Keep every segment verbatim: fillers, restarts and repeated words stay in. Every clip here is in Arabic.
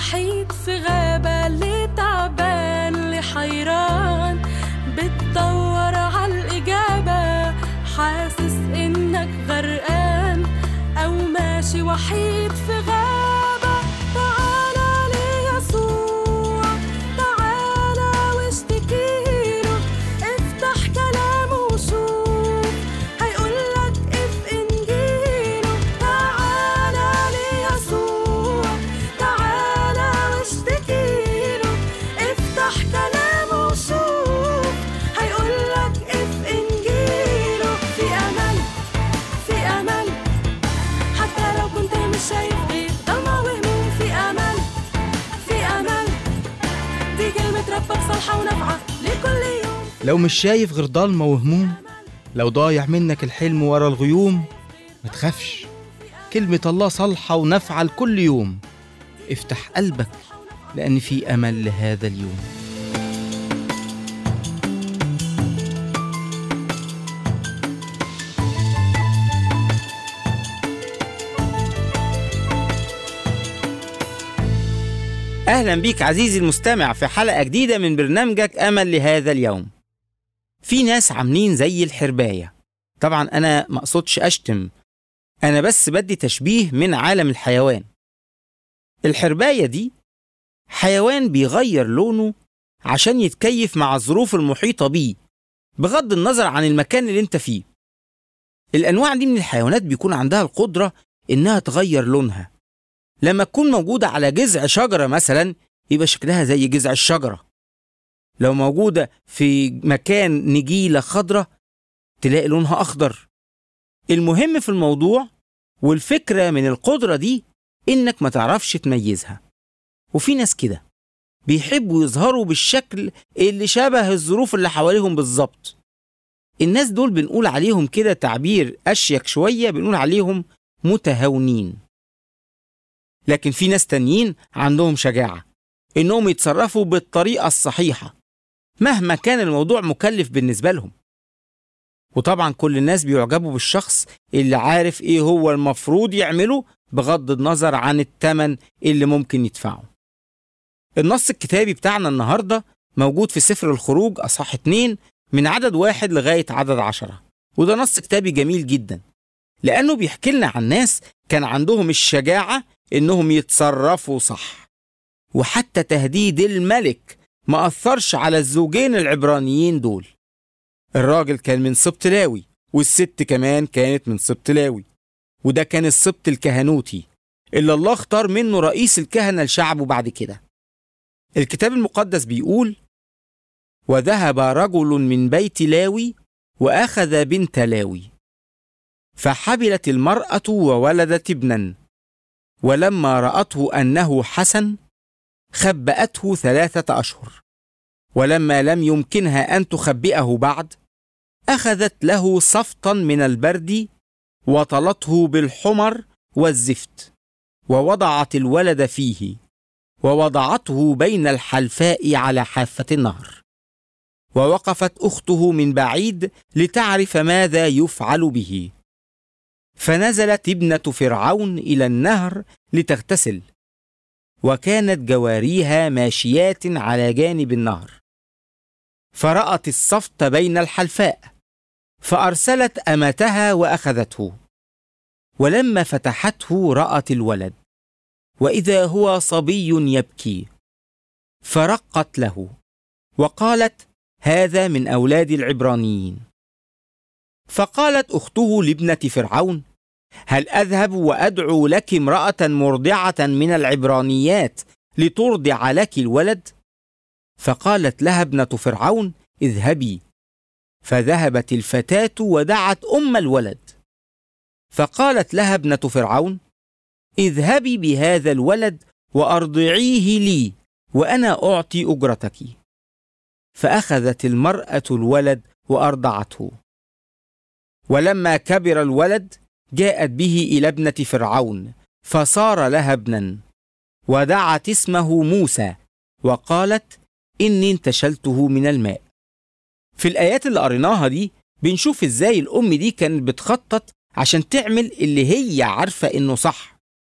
وحيد في غابة، اللي تعبان اللي حيران بتدور عالإجابة، حاسس إنك غرقان أو ماشي وحيد في غابة. تعالى ليسوع، تعالى واشتكيله، افتح كلامه وشوف هيقولك اف إنجيله. تعالى ليسوع، تعالى واشتكيله، افتح كلامه وشوف هيقولك اف إنجيله. في أمل، في أمل، حتى لو كنت مش شايف غير ضلمة وهموم. في أمل، في أمل، دي كلمة ربك صالحة ونافعة لكل يوم. لو مش شايف غير ضلمة وهموم، لو ضايع منك الحلم ورا الغيوم، ما تخافش، كلمة الله صالحة ونافعة لكل يوم. افتح قلبك لأن في أمل لهذا اليوم. أهلا بيك عزيزي المستمع في حلقة جديدة من برنامجك أمل لهذا اليوم. في ناس عاملين زي الحرباية. طبعا أنا ما أقصدش أشتم، أنا بس بدي تشبيه من عالم الحيوان. الحرباية دي حيوان بيغير لونه عشان يتكيف مع الظروف المحيطة بيه بغض النظر عن المكان اللي انت فيه. الأنواع دي من الحيوانات بيكون عندها القدرة إنها تغير لونها. لما تكون موجودة على جذع شجرة مثلا يبقى شكلها زي جذع الشجرة. لو موجودة في مكان نجيلة خضرة تلاقي لونها أخضر. المهم في الموضوع والفكرة من القدرة دي إنك ما تعرفش تميزها. وفي ناس كده بيحبوا يظهروا بالشكل اللي شبه الظروف اللي حواليهم بالظبط. الناس دول بنقول عليهم كده تعبير أشيك شوية، بنقول عليهم متهاونين. لكن في ناس تانيين عندهم شجاعة إنهم يتصرفوا بالطريقة الصحيحة مهما كان الموضوع مكلف بالنسبة لهم. وطبعا كل الناس بيعجبوا بالشخص اللي عارف إيه هو المفروض يعمله بغض النظر عن الثمن اللي ممكن يدفعه. النص الكتابي بتاعنا النهاردة موجود في سفر الخروج أصحاح اتنين من عدد واحد لغاية عدد عشرة. وده نص كتابي جميل جدا لأنه بيحكي لنا عن ناس كان عندهم الشجاعة إنهم يتصرفوا صح. وحتى تهديد الملك ما أثرش على الزوجين العبرانيين دول. الراجل كان من سبط لاوي والست كمان كانت من سبط لاوي، وده كان السبط الكهنوتي اللي الله اختار منه رئيس الكهنة لشعبه بعد كده. الكتاب المقدس بيقول: وذهب رجل من بيت لاوي وأخذ بنت لاوي، فحبلت المرأة وولدت ابنا، ولما رأته أنه حسن خبأته ثلاثة أشهر، ولما لم يمكنها أن تخبئه بعد أخذت له صفطا من البرد وطلته بالحمر والزفت، ووضعت الولد فيه، ووضعته بين الحلفاء على حافة النهر. ووقفت أخته من بعيد لتعرف ماذا يفعل به، فنزلت ابنة فرعون إلى النهر لتغتسل، وكانت جواريها ماشيات على جانب النهر، فرأت الصفت بين الحلفاء، فأرسلت أمتها وأخذته، ولما فتحته رأت الولد، وإذا هو صبي يبكي، فرقت له وقالت: هذا من أولاد العبرانيين. فقالت أخته لابنة فرعون: هل أذهب وأدعو لك امرأة مرضعة من العبرانيات لترضع لك الولد؟ فقالت لها ابنة فرعون: اذهبي. فذهبت الفتاة ودعت أم الولد، فقالت لها ابنة فرعون: اذهبي بهذا الولد وأرضعيه لي وأنا أعطي أجرتك. فأخذت المرأة الولد وأرضعته. ولما كبر الولد جاءت به إلى ابنة فرعون، فصار لها ابنا، ودعت اسمه موسى، وقالت: إني انتشلته من الماء. في الآيات اللي قريناها دي بنشوف إزاي الأم دي كانت بتخطط عشان تعمل اللي هي عارفة إنه صح.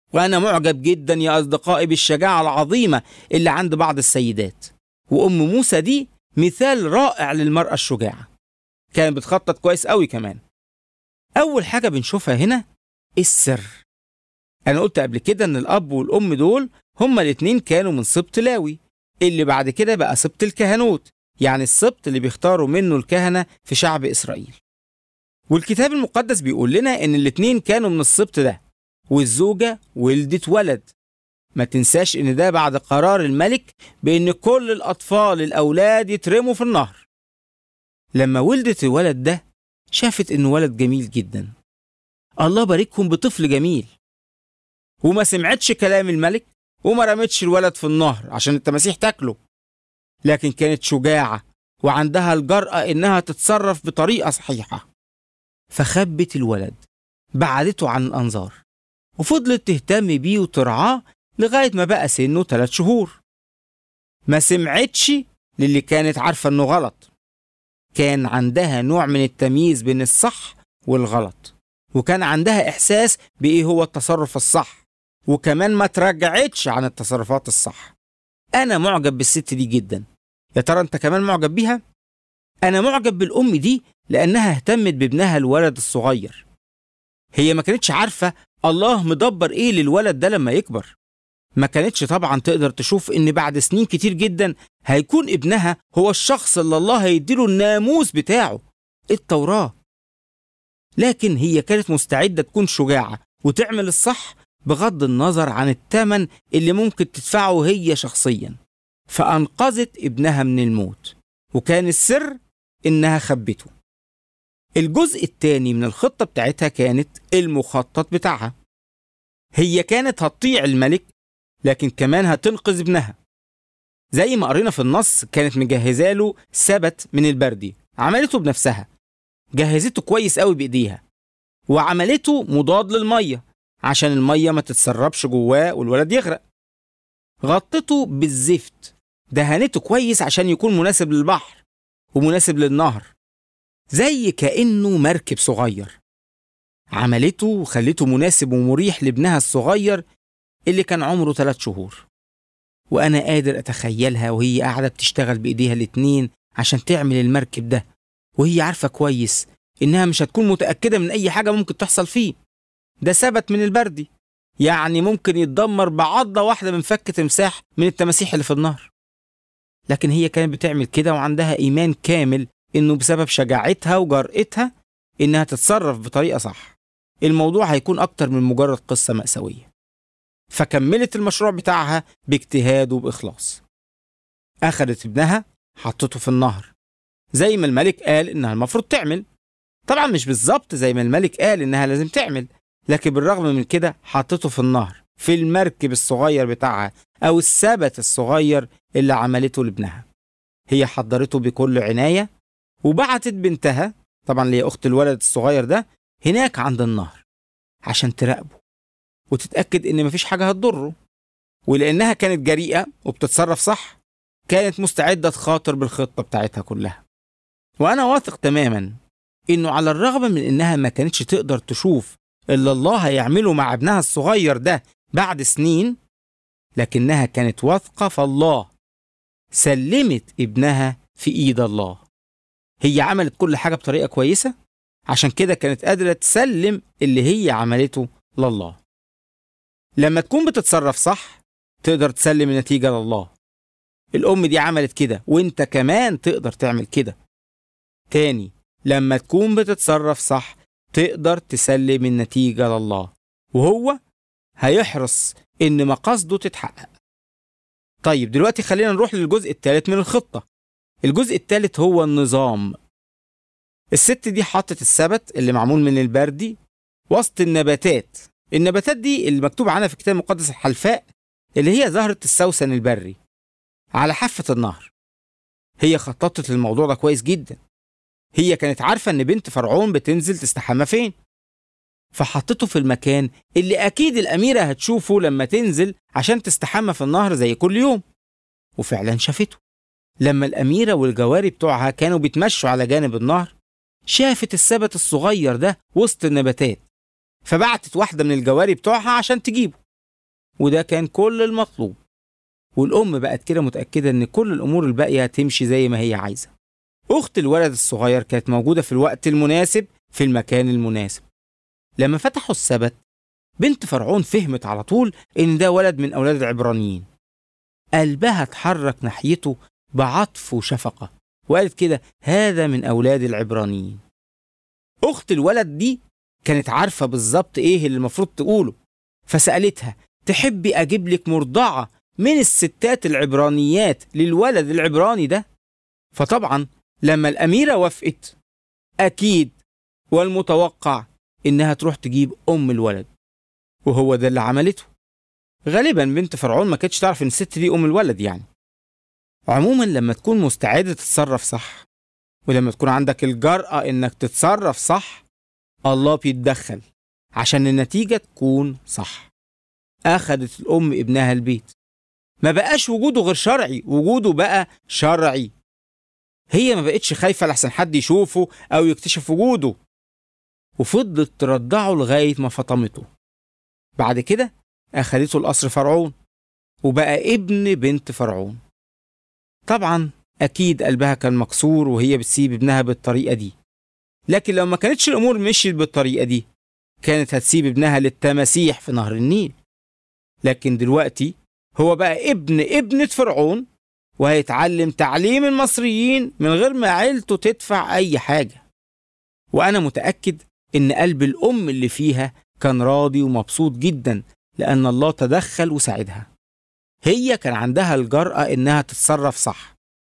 وأنا معجب جدا يا أصدقائي بالشجاعة العظيمة اللي عند بعض السيدات، وأم موسى دي مثال رائع للمرأة الشجاعة، كانت بتخطط كويس قوي كمان. أول حاجة بنشوفها هنا السر. أنا قلت قبل كده إن الأب والأم دول هما الاتنين كانوا من سبط لاوي، اللي بعد كده بقى سبط الكهنوت، يعني السبط اللي بيختاروا منه الكهنة في شعب إسرائيل. والكتاب المقدس بيقول لنا إن الاتنين كانوا من السبط ده، والزوجة ولدت ولد. ما تنساش إن ده بعد قرار الملك بإن كل الأطفال الأولاد يترموا في النهر. لما ولدت الولد ده شافت إنه ولد جميل جدا، الله باركهم بطفل جميل، وما سمعتش كلام الملك وما رمتش الولد في النهر عشان التماسيح تاكله، لكن كانت شجاعة وعندها الجرأة إنها تتصرف بطريقة صحيحة. فخبت الولد، بعدته عن الأنظار، وفضلت تهتم بيه وترعاه لغاية ما بقى سنه ثلاث شهور. ما سمعتش للي كانت عارفة إنه غلط، كان عندها نوع من التمييز بين الصح والغلط، وكان عندها إحساس بإيه هو التصرف الصح، وكمان ما تراجعتش عن التصرفات الصح. أنا معجب بالست دي جدا. يا ترى أنت كمان معجب بيها؟ أنا معجب بالأم دي لأنها اهتمت بابنها الولد الصغير. هي ما كانتش عارفة الله مدبر إيه للولد ده لما يكبر. ما كانتش طبعا تقدر تشوف إن بعد سنين كتير جدا هيكون ابنها هو الشخص اللي الله هيديله الناموس بتاعه، التوراة. لكن هي كانت مستعدة تكون شجاعة وتعمل الصح بغض النظر عن الثمن اللي ممكن تدفعه هي شخصيا. فأنقذت ابنها من الموت، وكان السر إنها خبته. الجزء الثاني من الخطة بتاعتها كانت المخطط بتاعها. هي كانت هتطيع الملك، لكن كمان هتنقذ ابنها. زي ما قرينا في النص كانت مجهزة له سبت من البردي، عملته بنفسها، جهزته كويس قوي بإيديها، وعملته مضاد للمية عشان المية ما تتسربش جواه والولد يغرق. غطته بالزفت، دهنته كويس عشان يكون مناسب للبحر ومناسب للنهر، زي كأنه مركب صغير. عملته وخلته مناسب ومريح لابنها الصغير اللي كان عمره ثلاث شهور. وأنا قادر أتخيلها وهي قاعدة بتشتغل بإيديها الاتنين عشان تعمل المركب ده، وهي عارفة كويس إنها مش هتكون متأكدة من أي حاجة ممكن تحصل فيه. ده ثبت من البردي، يعني ممكن يتدمر بعضة واحدة من فك تمساح من التماسيح اللي في النهر. لكن هي كانت بتعمل كده وعندها إيمان كامل إنه بسبب شجاعتها وجرأتها إنها تتصرف بطريقة صح، الموضوع هيكون أكتر من مجرد قصة مأساوية. فكملت المشروع بتاعها باجتهاد وبإخلاص. أخذت ابنها حطته في النهر زي ما الملك قال إنها المفروض تعمل. طبعا مش بالظبط زي ما الملك قال إنها لازم تعمل، لكن بالرغم من كده حطته في النهر في المركب الصغير بتاعها أو السبت الصغير اللي عملته لابنها. هي حضرته بكل عناية وبعتت بنتها، طبعا اللي هي أخت الولد الصغير ده، هناك عند النهر عشان تراقبه وتتأكد إن مفيش حاجة هتضره. ولأنها كانت جريئة وبتتصرف صح، كانت مستعدة تخاطر بالخطة بتاعتها كلها. وأنا واثق تماما إنه على الرغم من إنها ما كانتش تقدر تشوف اللي الله هيعمله مع ابنها الصغير ده بعد سنين، لكنها كانت واثقة في الله. سلمت ابنها في إيد الله. هي عملت كل حاجة بطريقة كويسة، عشان كده كانت قادرة تسلم اللي هي عملته لله. لما تكون بتتصرف صح تقدر تسلم النتيجة لله. الأم دي عملت كده، وانت كمان تقدر تعمل كده. تاني، لما تكون بتتصرف صح تقدر تسلم النتيجة لله، وهو هيحرص إن مقاصده تتحقق. طيب دلوقتي خلينا نروح للجزء الثالث من الخطة. الجزء الثالث هو النظام. الست دي حطت السبت اللي معمول من البردي وسط النباتات. النباتات دي اللي مكتوب عنها في الكتاب المقدس الحلفاء، اللي هي زهرة السوسن البري، على حافة النهر. هي خططت للموضوع ده كويس جدا. هي كانت عارفة إن بنت فرعون بتنزل تستحمى فين، فحطته في المكان اللي أكيد الأميرة هتشوفه لما تنزل عشان تستحمى في النهر زي كل يوم. وفعلا شافته. لما الأميرة والجواري بتوعها كانوا بيتمشوا على جانب النهر، شافت السبت الصغير ده وسط النباتات، فبعتت واحدة من الجواري بتوعها عشان تجيبه. وده كان كل المطلوب. والأم بقت كده متأكدة إن كل الأمور الباقية هتمشي زي ما هي عايزة. أخت الولد الصغير كانت موجودة في الوقت المناسب في المكان المناسب. لما فتحوا السبت، بنت فرعون فهمت على طول إن ده ولد من أولاد العبرانيين. قلبها اتحرك ناحيته بعطف وشفقة، وقالت كده: هذا من أولاد العبرانيين. أخت الولد دي كانت عارفة بالظبط إيه اللي المفروض تقوله، فسألتها: تحبي أجيب لك مرضعة من الستات العبرانيات للولد العبراني ده؟ فطبعا لما الأميرة وافقت، أكيد والمتوقع إنها تروح تجيب أم الولد، وهو ده اللي عملته. غالبا بنت فرعون ما كانتش تعرف إن الست دي أم الولد يعني. عموما لما تكون مستعد تتصرف صح، ولما تكون عندك الجرأة إنك تتصرف صح، الله بيتدخل عشان النتيجة تكون صح. أخدت الأم ابنها البيت، ما بقاش وجوده غير شرعي، وجوده بقى شرعي. هي ما بقتش خايفة لحسن حد يشوفه أو يكتشف وجوده، وفضلت ترضعه لغاية ما فطمته. بعد كده أخدته القصر فرعون، وبقى ابن بنت فرعون. طبعا أكيد قلبها كان مكسور وهي بتسيب ابنها بالطريقة دي، لكن لو ما كانتش الأمور مشيت بالطريقة دي كانت هتسيب ابنها للتماسيح في نهر النيل. لكن دلوقتي هو بقى ابن ابنة فرعون، وهيتعلم تعليم المصريين من غير ما عيلته تدفع أي حاجة. وأنا متأكد إن قلب الأم اللي فيها كان راضي ومبسوط جدا، لأن الله تدخل وساعدها. هي كان عندها الجرأة إنها تتصرف صح.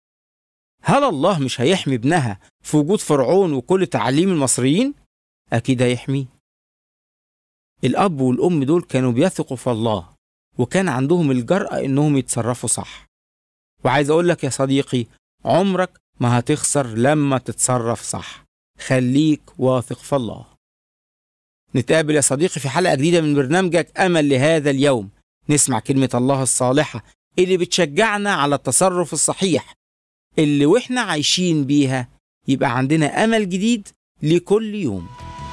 هل الله مش هيحمي ابنها في وجود فرعون وكل تعليم المصريين؟ أكيد هيحميه. الأب والأم دول كانوا بيثقوا في الله، وكان عندهم الجرأة إنهم يتصرفوا صح. وعايز أقول لك يا صديقي، عمرك ما هتخسر لما تتصرف صح. خليك واثق في الله. نتقابل يا صديقي في حلقة جديدة من برنامجك أمل لهذا اليوم، نسمع كلمة الله الصالحة اللي بتشجعنا على التصرف الصحيح، اللي وإحنا عايشين بيها يبقى عندنا أمل جديد لكل يوم.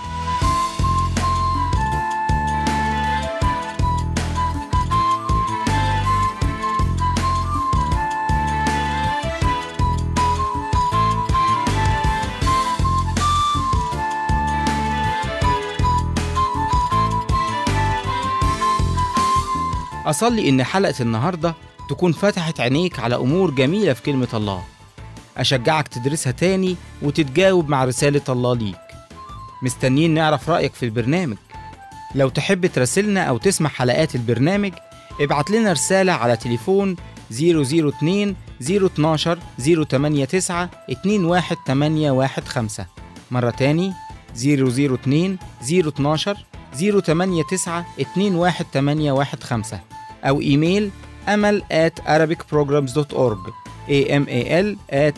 أصلي إن حلقة النهاردة تكون فتحت عينيك على أمور جميلة في كلمة الله. أشجعك تدرسها تاني وتتجاوب مع رسالة الله ليك. مستنيين نعرف رأيك في البرنامج. لو تحب تراسلنا أو تسمع حلقات البرنامج، ابعت لنا رسالة على تليفون صفر صفر اتنين صفر اتناشر صفر تمانية تسعة اتنين واحد تمانية واحد خمسة. مرة تاني صفر صفر اتنين صفر اتناشر صفر تمانية تسعة اتنين واحد تمانية واحد خمسة، أو إيميل أمل at arabic programs dot org amal at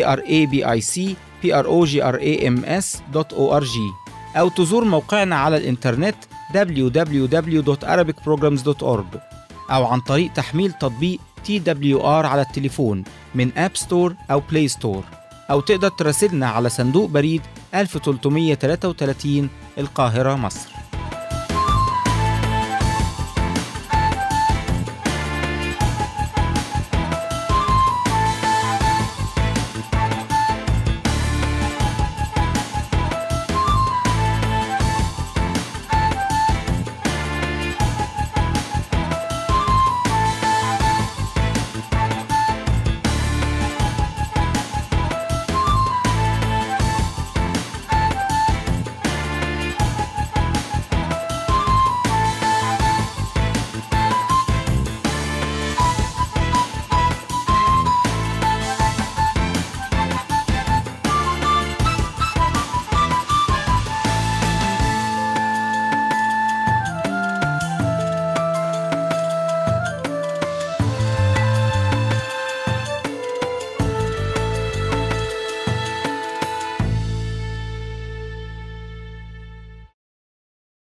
arabicprograms dot org، أو تزور موقعنا على الإنترنت دبليو دبليو دبليو دوت arabic programs dot org، أو عن طريق تحميل تطبيق تي دبليو آر على التليفون من أب ستور أو بلاي ستور، أو تقدر تراسلنا على صندوق بريد ألف وتلتمية وتلاتة وتلاتين القاهرة مصر.